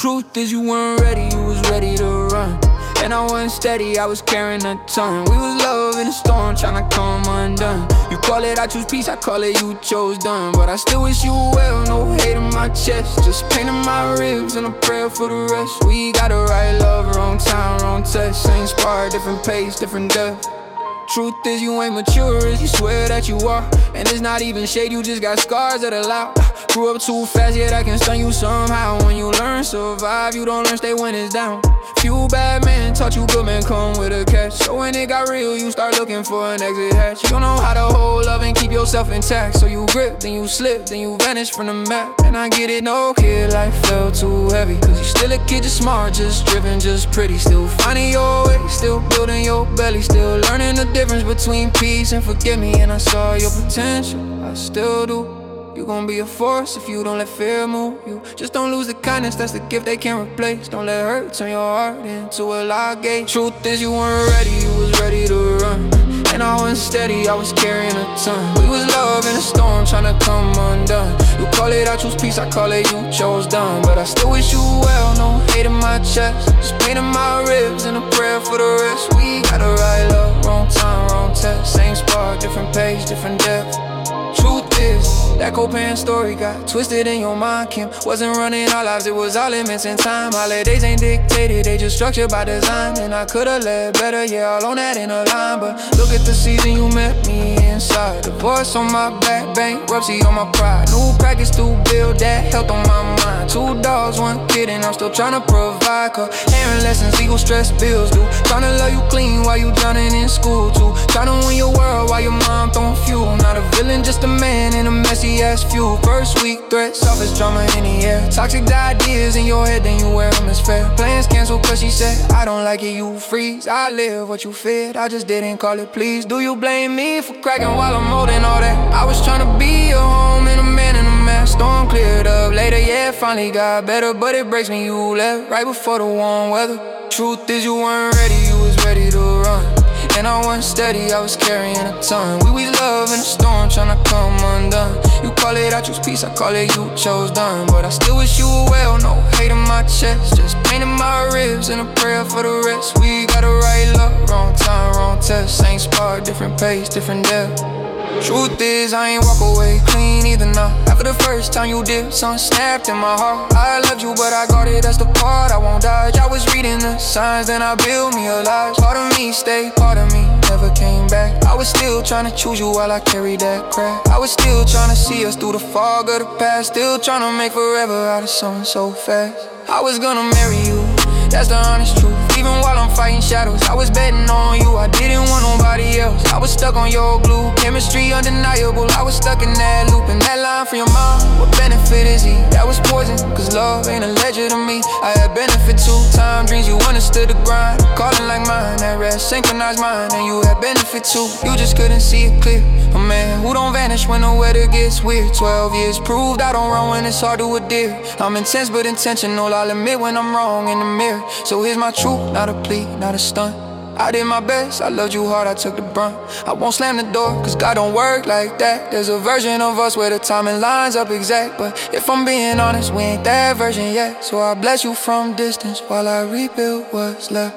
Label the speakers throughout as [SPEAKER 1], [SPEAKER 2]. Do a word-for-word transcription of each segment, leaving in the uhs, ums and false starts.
[SPEAKER 1] Truth is you weren't ready, you was ready to run. And I wasn't steady, I was carrying a ton. We was love in a storm, tryna come undone. You call it, I choose peace, I call it, you chose done. But I still wish you well, no hate in my chest. Just painting my ribs and a prayer for the rest. We got the right love, wrong time, wrong test. Same spark, different pace, different depth. Truth is you ain't mature as you swear that you are. And it's not even shade, you just got scars that allow. Grew up too fast, yet I can stun you somehow. When you learn, survive, you don't learn, stay when it's down. Few bad men taught you good men come with a catch. So when it got real, you start looking for an exit hatch. You don't know how to hold love and keep yourself intact. So you grip, then you slip, then you vanish from the map. And I get it, no kid, life felt too heavy. Cause you still a kid, just smart, just driven, just pretty. Still finding your way, still building your belly. Still learning the difference between peace and forgive me. And I saw your potential, I still do. You gon' be a force if you don't let fear move you. Just don't lose the kindness, that's the gift they can't replace. Don't let hurt turn your heart into a lock gate. Truth is you weren't ready, you was ready to run. And I wasn't steady, I was carrying a ton. We was love in a storm, tryna come undone. You call it, I choose peace, I call it, you chose done. But I still wish you well, no hate in my chest. Just painting my ribs and a prayer for the rest. We got the right love, wrong time, wrong test. Same spark, different page, different depth. Truth is, that Copan story got twisted in your mind, Kim. Wasn't running our lives, it was all limits in time. Holidays ain't dictated, they just structured by design. And I could've led better, yeah, all on that in a line. But look at the season you met me inside. Divorce on my back, bankruptcy on my pride. New practice to build that health on my mind. Two dogs, one kid, and I'm still tryna provide. Cause hearing lessons equal stress bills do. Tryna love you clean while you drowning in school too. Tryna win your world while your mom throwing fuel. Not a villain, just a man in a messy ass fuel. First week threats, office drama in the air. Toxic ideas in your head, then you wear them as fair. Plans canceled cause she said, I don't like it, you freeze. I live what you feared, I just didn't call it please. Do you blame me for cracking while I'm holding all that? I was tryna be a home and a man in a mess. Storm cleared up later, yeah, it finally got better. But it breaks me you left right before the warm weather. Truth is you weren't ready, you was ready to run. And I wasn't steady, I was carrying a ton. We was love in a storm, tryna come undone. You call it, I choose peace, I call it, you chose done. But I still wish you well, no hate in my chest. Just painting my ribs and a prayer for the rest. We got the right love, wrong time, wrong test. Same spark, different pace, different depth. Truth is, I ain't walk away clean either now. After the first time you did, something snapped in my heart. I loved you, but I guarded, that's the part I won't dodge. I was reading the signs, then I built me a life. Part of me stayed, part of me never came back. I was still trying to choose you while I carried that crack. I was still trying to see us through the fog of the past. Still trying to make forever out of something so fast. I was gonna marry you, that's the honest truth. Even while I'm fighting shadows, I was betting on you, I didn't want nobody else. I was stuck on your glue, chemistry undeniable. I was stuck in that loop, and that line from your mom, what benefit is he? That was poison, cause love ain't a ledger to me. I had benefit too, time dreams, you understood the grind. Calling like mine, that rest synchronized mine. And you had benefit too, you just couldn't see it clear. A man who don't vanish when the weather gets weird. Twelve years proved I don't run when it's hard to adhere. I'm intense but intentional, I'll admit when I'm wrong in the mirror. So here's my truth, not a plea, not a stunt. I did my best, I loved you hard, I took the brunt. I won't slam the door, cause God don't work like that. There's a version of us where the timing lines up exact. But if I'm being honest, we ain't that version yet. So I bless you from distance while I rebuild what's left.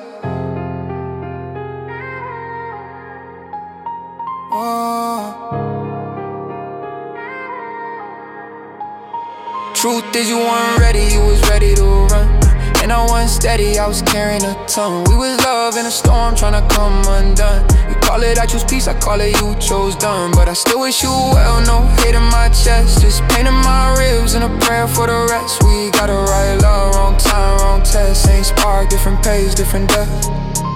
[SPEAKER 1] Oh. Truth is you weren't ready, you was ready to run. And I wasn't steady, I was carrying a ton. We was love in a storm, tryna come undone. You call it, I choose peace, I call it, you chose done. But I still wish you well, no hate in my chest. Just painting my ribs and a prayer for the rest. We got the right love, wrong time, wrong test. Same spark, different pace, different depth.